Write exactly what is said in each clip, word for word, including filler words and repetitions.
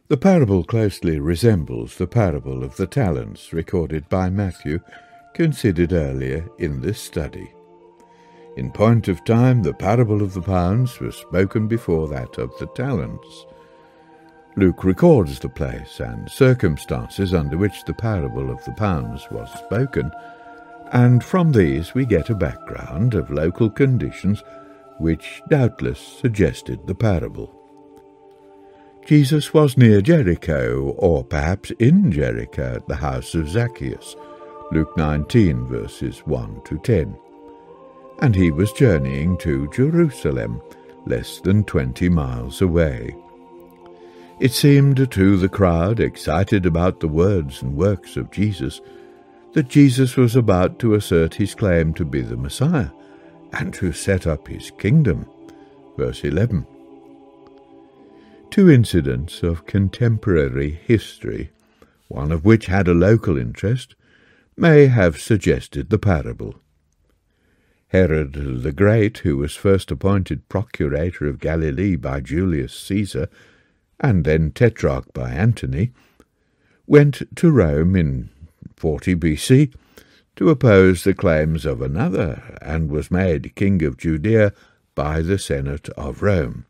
The parable closely resembles the parable of the talents recorded by Matthew, considered earlier in this study. In point of time, the parable of the pounds was spoken before that of the talents. Luke records the place and circumstances under which the parable of the pounds was spoken, and from these we get a background of local conditions which doubtless suggested the parable. Jesus was near Jericho, or perhaps in Jericho at the house of Zacchaeus, Luke nineteen, verses one to ten, and he was journeying to Jerusalem, less than twenty miles away. It seemed to the crowd, excited about the words and works of Jesus, that Jesus was about to assert his claim to be the Messiah and to set up his kingdom. Verse eleven. Two incidents of contemporary history, one of which had a local interest, may have suggested the parable. Herod the Great, who was first appointed procurator of Galilee by Julius Caesar, and then tetrarch by Antony, went to Rome in forty B C to oppose the claims of another, and was made king of Judea by the Senate of Rome.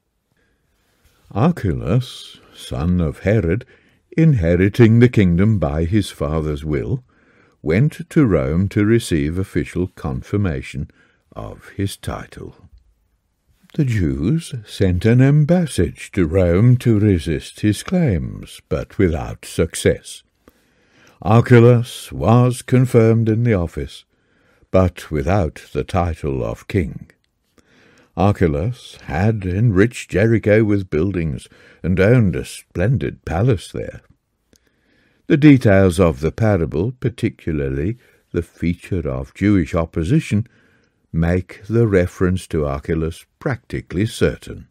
Archelaus, son of Herod, inheriting the kingdom by his father's will, went to Rome to receive official confirmation of his title. The Jews sent an embassage to Rome to resist his claims, but without success. Archelaus was confirmed in the office, but without the title of king. Archelaus had enriched Jericho with buildings and owned a splendid palace there. The details of the parable, particularly the feature of Jewish opposition, make the reference to Archelaus practically certain.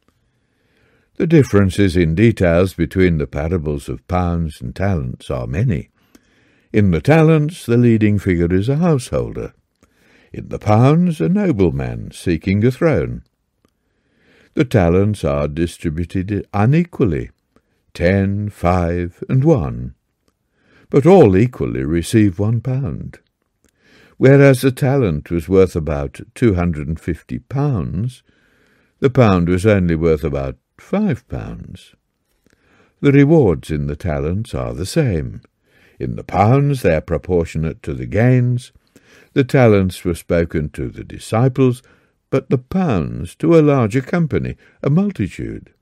The differences in details between the parables of pounds and talents are many. In the talents, the leading figure is a householder. In the pounds, a nobleman seeking a throne. The talents are distributed unequally, ten, five, and one, but all equally receive one pound. Whereas the talent was worth about two hundred and fifty pounds, the pound was only worth about five pounds. The rewards in the talents are the same. In the pounds they are proportionate to the gains. The talents were spoken to the disciples, but the pounds to a larger company, a multitude.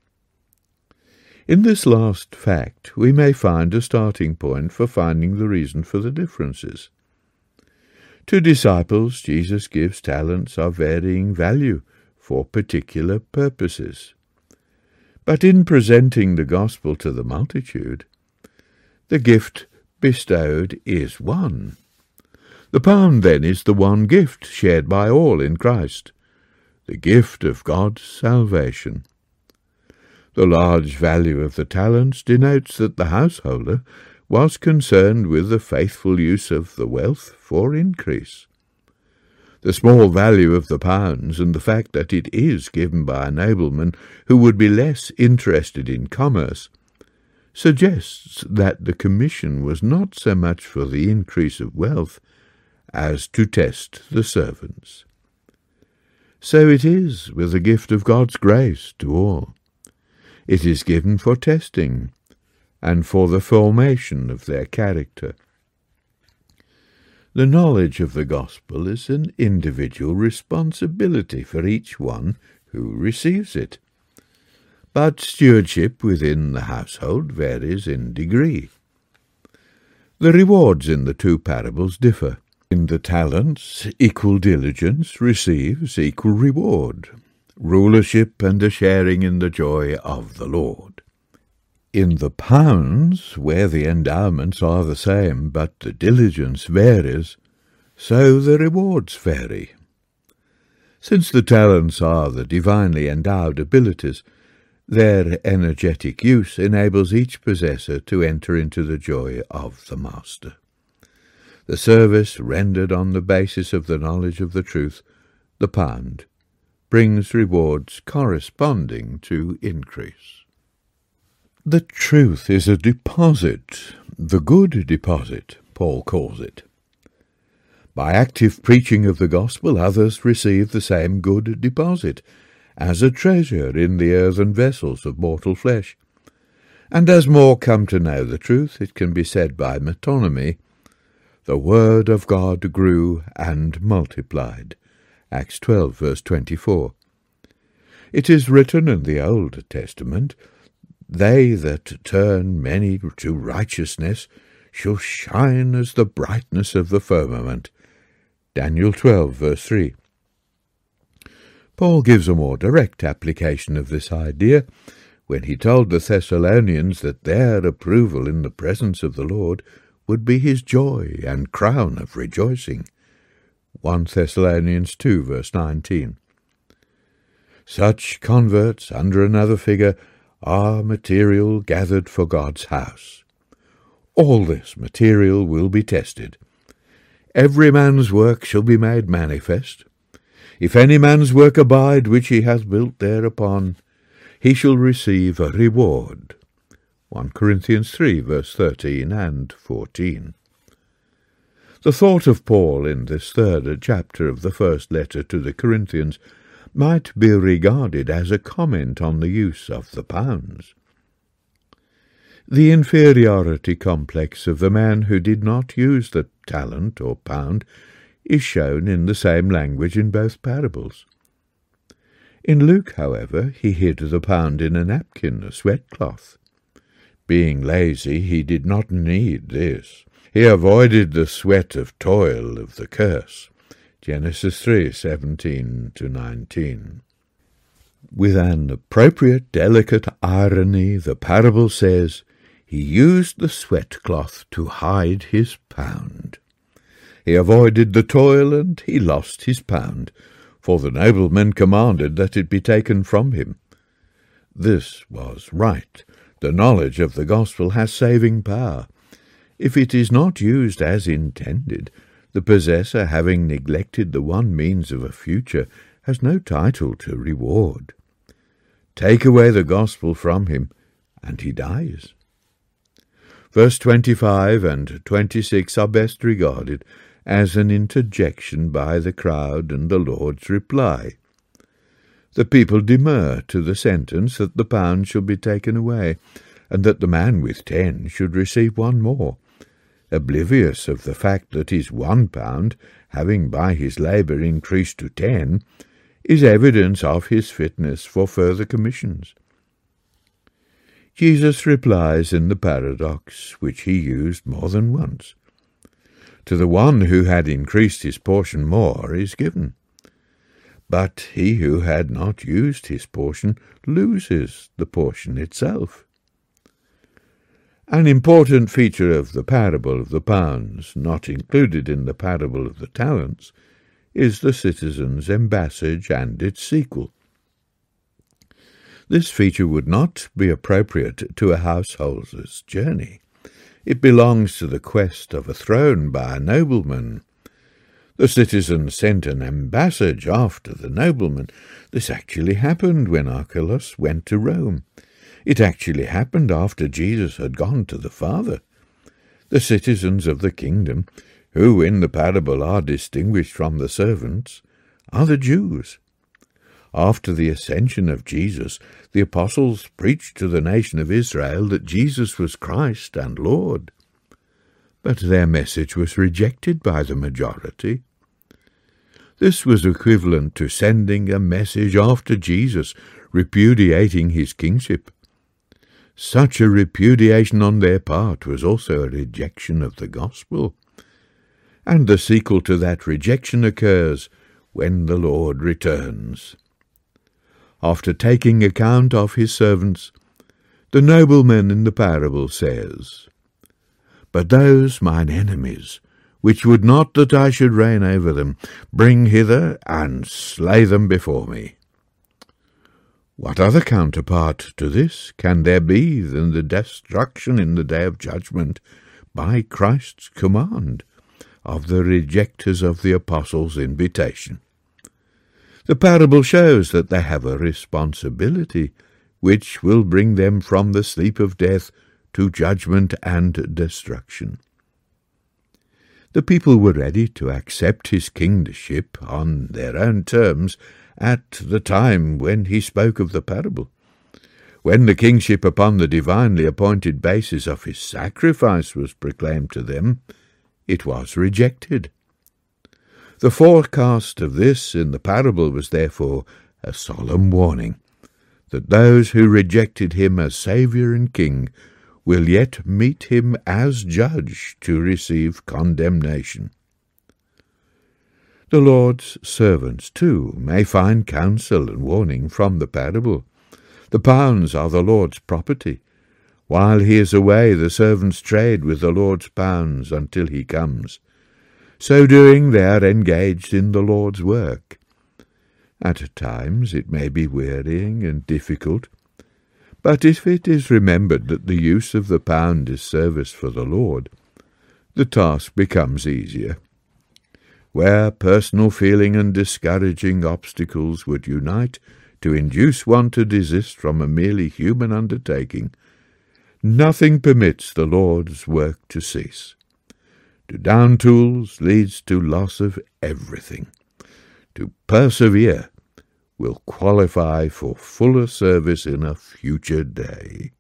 In this last fact we may find a starting point for finding the reason for the differences. To disciples, Jesus gives talents of varying value for particular purposes. But in presenting the gospel to the multitude, the gift bestowed is one. The pound, then, is the one gift shared by all in Christ, the gift of God's salvation. The large value of the talents denotes that the householder was concerned with the faithful use of the wealth for increase. The small value of the pounds, and the fact that it is given by a nobleman who would be less interested in commerce, suggests that the commission was not so much for the increase of wealth as to test the servants. So it is with the gift of God's grace to all. It is given for testing and for the formation of their character. The knowledge of the gospel is an individual responsibility for each one who receives it. But stewardship within the household varies in degree. The rewards in the two parables differ. In the talents, equal diligence receives equal reward, rulership and a sharing in the joy of the Lord. In the pounds, where the endowments are the same but the diligence varies, so the rewards vary. Since the talents are the divinely endowed abilities, their energetic use enables each possessor to enter into the joy of the master. The service rendered on the basis of the knowledge of the truth, the pound, brings rewards corresponding to increase. The truth is a deposit, the good deposit, Paul calls it. By active preaching of the gospel, others receive the same good deposit, as a treasure in the earthen vessels of mortal flesh. And as more come to know the truth, it can be said by metonymy, the word of God grew and multiplied. Acts twelve, verse twenty-four. It is written in the Old Testament, they that turn many to righteousness shall shine as the brightness of the firmament. Daniel twelve, verse three. Paul gives a more direct application of this idea when he told the Thessalonians that their approval in the presence of the Lord would be his joy and crown of rejoicing. First Thessalonians two, verse nineteen. Such converts, under another figure, are material gathered for God's house. All this material will be tested. Every man's work shall be made manifest. If any man's work abide which he hath built thereupon, he shall receive a reward. First Corinthians three, verse thirteen and fourteen. The thought of Paul in this third chapter of the first letter to the Corinthians might be regarded as a comment on the use of the pounds. The inferiority complex of the man who did not use the talent or pound is shown in the same language in both parables. In Luke, however, he hid the pound in a napkin, a sweat cloth. Being lazy, he did not need this. He avoided the sweat of toil of the curse. Genesis three, seventeen to nineteen. With an appropriate, delicate irony, the parable says, he used the sweat cloth to hide his pound. He avoided the toil, and he lost his pound, for the nobleman commanded that it be taken from him. This was right. The knowledge of the gospel has saving power. If it is not used as intended, the possessor, having neglected the one means of a future, has no title to reward. Take away the gospel from him, and he dies. Verse twenty-five and twenty-six are best regarded as an interjection by the crowd and the Lord's reply. The people demur to the sentence that the pound shall be taken away, and that the man with ten should receive one more, oblivious of the fact that his one pound, having by his labour increased to ten, is evidence of his fitness for further commissions. Jesus replies in the paradox which he used more than once. To the one who had increased his portion more is given, but he who had not used his portion loses the portion itself. An important feature of the parable of the pounds, not included in the parable of the talents, is the citizen's embassage and its sequel. This feature would not be appropriate to a householder's journey. It belongs to the quest of a throne by a nobleman. The citizen sent an embassage after the nobleman. This actually happened when Archelaus went to Rome. It actually happened after Jesus had gone to the Father. The citizens of the kingdom, who in the parable are distinguished from the servants, are the Jews. After the ascension of Jesus, the apostles preached to the nation of Israel that Jesus was Christ and Lord. But their message was rejected by the majority. This was equivalent to sending a message after Jesus, repudiating his kingship. Such a repudiation on their part was also a rejection of the gospel. And the sequel to that rejection occurs when the Lord returns. After taking account of his servants, the nobleman in the parable says, But those mine enemies, which would not that I should reign over them, bring hither and slay them before me. What other counterpart to this can there be than the destruction in the day of judgment, by Christ's command, of the rejectors of the apostles' invitation? The parable shows that they have a responsibility which will bring them from the sleep of death to judgment and destruction. The people were ready to accept his kingship on their own terms at the time when he spoke of the parable. When the kingship upon the divinely appointed basis of his sacrifice was proclaimed to them, it was rejected. The forecast of this in the parable was therefore a solemn warning that those who rejected him as Saviour and King will yet meet him as judge to receive condemnation. The Lord's servants, too, may find counsel and warning from the parable. The pounds are the Lord's property. While he is away, the servants trade with the Lord's pounds until he comes. So doing, they are engaged in the Lord's work. At times it may be wearying and difficult, but if it is remembered that the use of the pound is service for the Lord, the task becomes easier. Where personal feeling and discouraging obstacles would unite to induce one to desist from a merely human undertaking, nothing permits the Lord's work to cease. To down tools leads to loss of everything. To persevere will qualify for fuller service in a future day.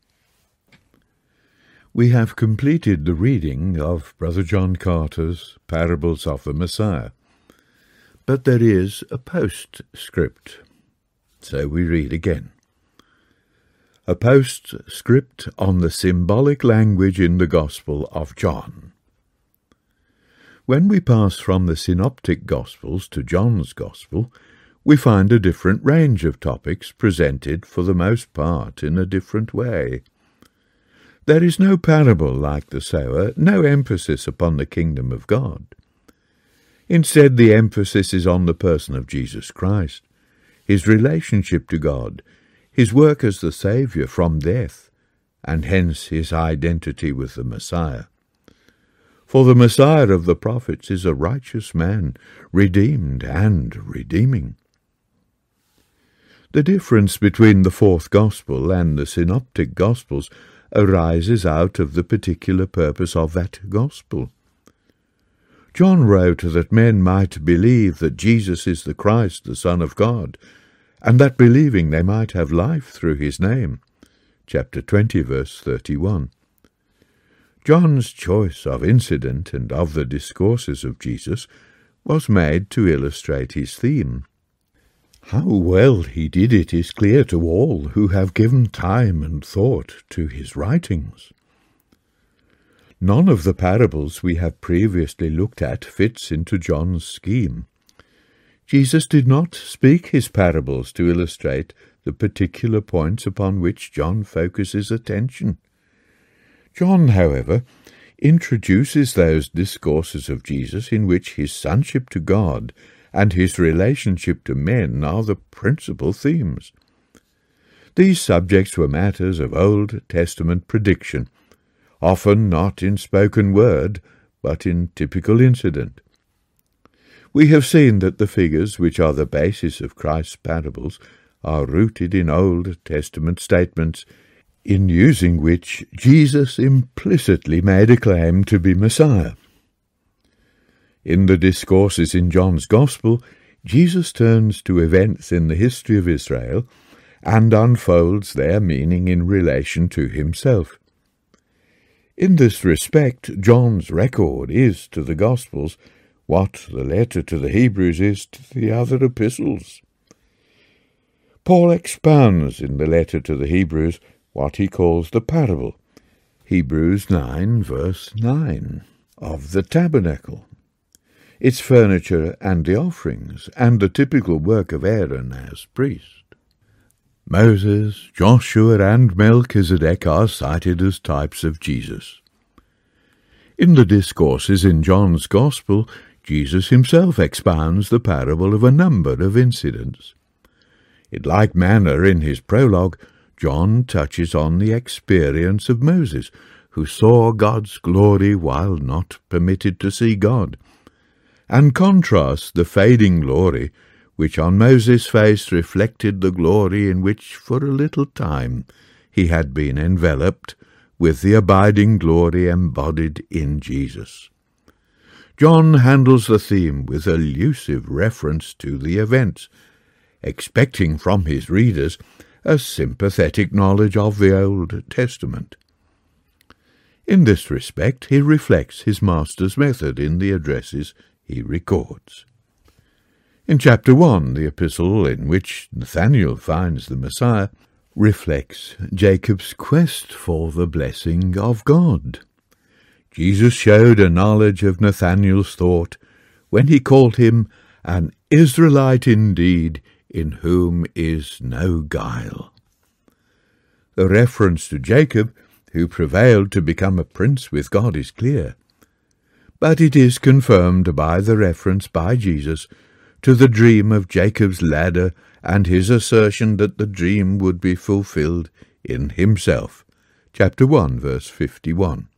We have completed the reading of Brother John Carter's Parables of the Messiah, but there is a postscript, so we read again. A postscript on the symbolic language in the Gospel of John. When we pass from the Synoptic Gospels to John's Gospel, we find a different range of topics presented for the most part in a different way. There is no parable like the sower, no emphasis upon the kingdom of God. Instead, the emphasis is on the person of Jesus Christ, his relationship to God, his work as the Saviour from death, and hence his identity with the Messiah. For the Messiah of the prophets is a righteous man, redeemed and redeeming. The difference between the fourth Gospel and the Synoptic Gospels arises out of the particular purpose of that Gospel. John wrote that men might believe that Jesus is the Christ, the Son of God, and that believing they might have life through his name. Chapter twenty, verse thirty-one. John's choice of incident and of the discourses of Jesus was made to illustrate his theme. How well he did it is clear to all who have given time and thought to his writings. None of the parables we have previously looked at fits into John's scheme. Jesus did not speak his parables to illustrate the particular points upon which John focuses attention. John, however, introduces those discourses of Jesus in which his sonship to God and his relationship to men are the principal themes. These subjects were matters of Old Testament prediction, often not in spoken word, but in typical incident. We have seen that the figures which are the basis of Christ's parables are rooted in Old Testament statements, in using which Jesus implicitly made a claim to be Messiah. In the discourses in John's Gospel, Jesus turns to events in the history of Israel and unfolds their meaning in relation to himself. In this respect, John's record is to the Gospels what the letter to the Hebrews is to the other epistles. Paul expounds in the letter to the Hebrews what he calls the parable, Hebrews nine, verse nine, of the tabernacle, its furniture and the offerings, and the typical work of Aaron as priest. Moses, Joshua, and Melchizedek are cited as types of Jesus. In the discourses in John's Gospel, Jesus himself expounds the parable of a number of incidents. In like manner, in his prologue, John touches on the experience of Moses, who saw God's glory while not permitted to see God, and contrasts the fading glory which on Moses' face reflected the glory in which for a little time he had been enveloped with the abiding glory embodied in Jesus. John handles the theme with elusive reference to the events, expecting from his readers a sympathetic knowledge of the Old Testament. In this respect, he reflects his master's method in the addresses he records. In chapter one, the epistle in which Nathanael finds the Messiah reflects Jacob's quest for the blessing of God. Jesus showed a knowledge of Nathanael's thought when he called him an Israelite indeed, in whom is no guile. The reference to Jacob, who prevailed to become a prince with God, is clear, but it is confirmed by the reference by Jesus to the dream of Jacob's ladder and his assertion that the dream would be fulfilled in himself. Chapter one, verse fifty-one.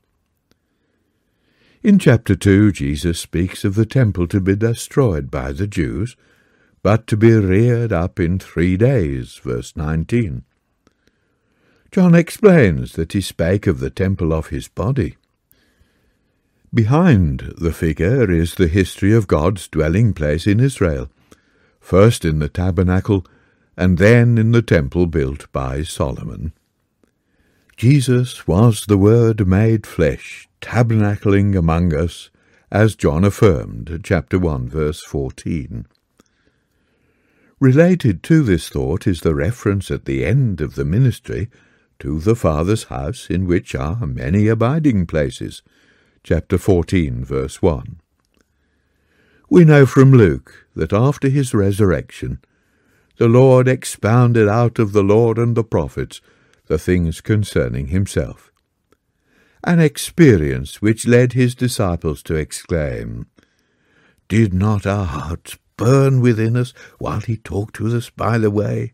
In chapter two, Jesus speaks of the temple to be destroyed by the Jews, but to be reared up in three days, verse nineteen. John explains that he spake of the temple of his body. Behind the figure is the history of God's dwelling place in Israel, first in the tabernacle, and then in the temple built by Solomon. Jesus was the Word made flesh, tabernacling among us, as John affirmed, chapter one, verse fourteen. Related to this thought is the reference at the end of the ministry to the Father's house, in which are many abiding places, chapter fourteen, verse one. We know from Luke that after his resurrection, the Lord expounded out of the Lord and the prophets the things concerning himself, an experience which led his disciples to exclaim, "Did not our hearts burn within us while he talked with us by the way?"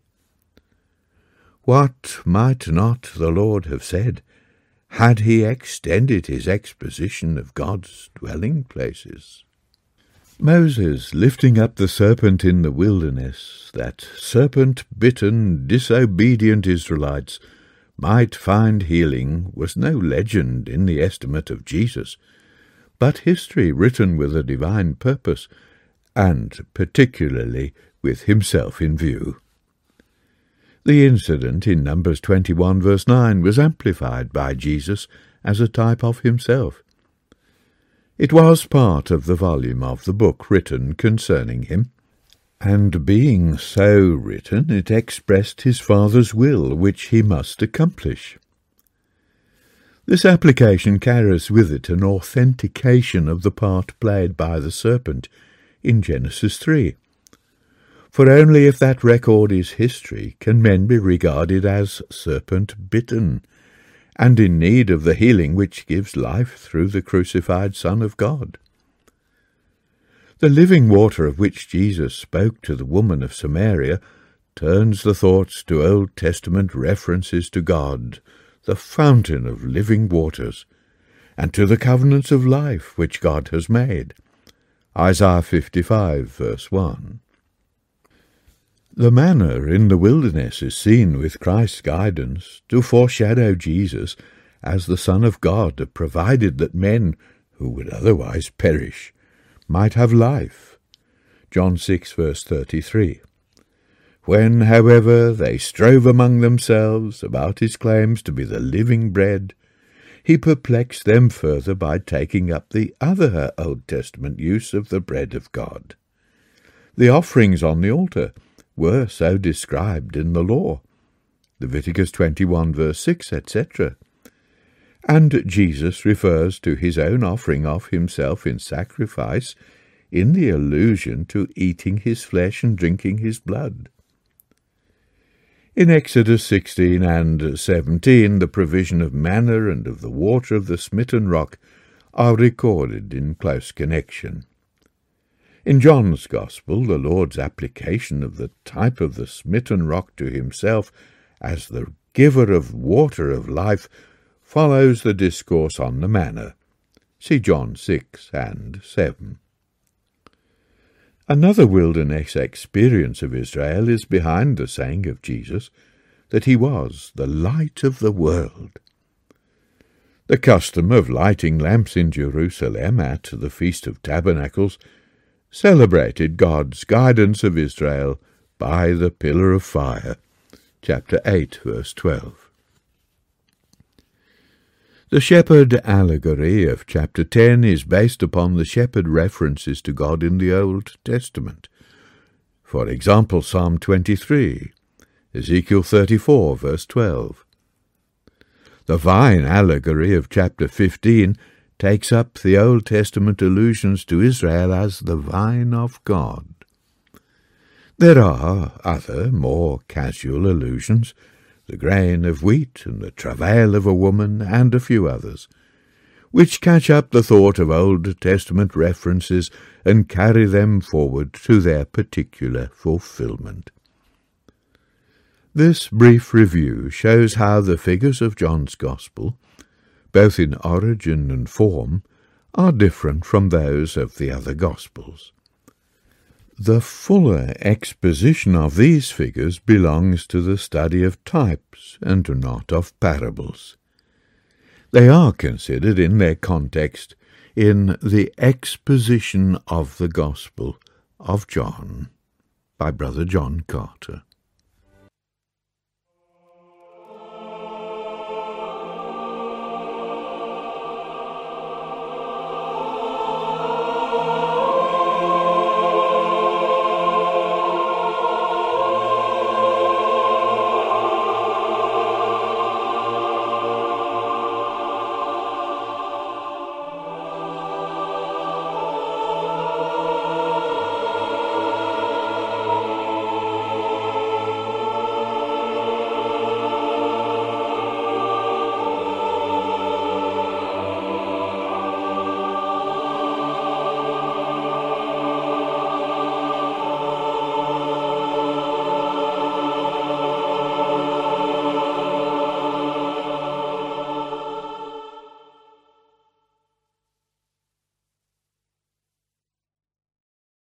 What might not the Lord have said had he extended his exposition of God's dwelling places? Moses lifting up the serpent in the wilderness, that serpent-bitten, disobedient Israelites might find healing, was no legend in the estimate of Jesus, but history written with a divine purpose, and particularly with himself in view. The incident in Numbers twenty-one, verse nine, was amplified by Jesus as a type of himself. It was part of the volume of the book written concerning him, and being so written, it expressed his Father's will, which he must accomplish. This application carries with it an authentication of the part played by the serpent in Genesis three. For only if that record is history can men be regarded as serpent-bitten, and in need of the healing which gives life through the crucified Son of God. The living water of which Jesus spoke to the woman of Samaria turns the thoughts to Old Testament references to God, the fountain of living waters, and to the covenants of life which God has made. Isaiah fifty-five, verse one. The manna in the wilderness is seen with Christ's guidance to foreshadow Jesus as the Son of God, provided that men, who would otherwise perish, might have life. John six, verse thirty-three. When, however, they strove among themselves about his claims to be the living bread, he perplexed them further by taking up the other Old Testament use of the bread of God. The offerings on the altar were so described in the law, Leviticus twenty-one, verse six, et cetera. And Jesus refers to his own offering of himself in sacrifice in the allusion to eating his flesh and drinking his blood. In Exodus sixteen and seventeen, the provision of manna and of the water of the smitten rock are recorded in close connection. In John's Gospel, the Lord's application of the type of the smitten rock to himself as the giver of water of life follows the discourse on the manna. See John six and seven. Another wilderness experience of Israel is behind the saying of Jesus that he was the light of the world. The custom of lighting lamps in Jerusalem at the Feast of Tabernacles celebrated God's guidance of Israel by the pillar of fire. Chapter eight, verse twelve. The shepherd allegory of chapter ten is based upon the shepherd references to God in the Old Testament. For example, Psalm twenty-three, Ezekiel thirty-four, verse twelve. The vine allegory of chapter fifteen takes up the Old Testament allusions to Israel as the vine of God. There are other, more casual allusions, the grain of wheat and the travail of a woman, and a few others, which catch up the thought of Old Testament references and carry them forward to their particular fulfillment. This brief review shows how the figures of John's Gospel, both in origin and form, are different from those of the other Gospels. The fuller exposition of these figures belongs to the study of types and not of parables. They are considered in their context in the Exposition of the Gospel of John by Brother John Carter.